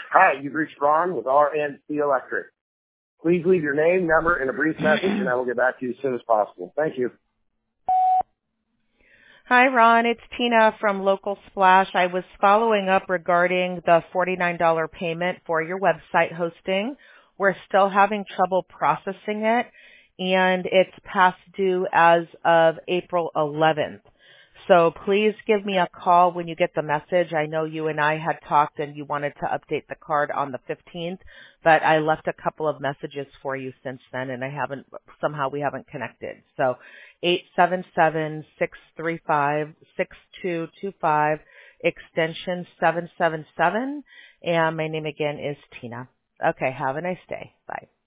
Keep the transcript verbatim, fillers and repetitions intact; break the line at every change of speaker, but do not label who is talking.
Hi, you've reached Ron with R N C Electric. Please leave your name, number, and a brief message, and I will get back to you as soon as possible. Thank you.
Hi, Ron. It's Tina from Local Splash. I was following up regarding the forty-nine dollars payment for your website hosting. We're still having trouble processing it, and it's past due as of April eleventh. So please give me a call when you get the message. I know you and I had talked and you wanted to update the card on the fifteenth, but I left a couple of messages for you since then, and I haven't, somehow we haven't connected. So eight seven seven, six three five, six two two five, extension seven seven seven, and my name again is Tina. Okay, have a nice day. Bye.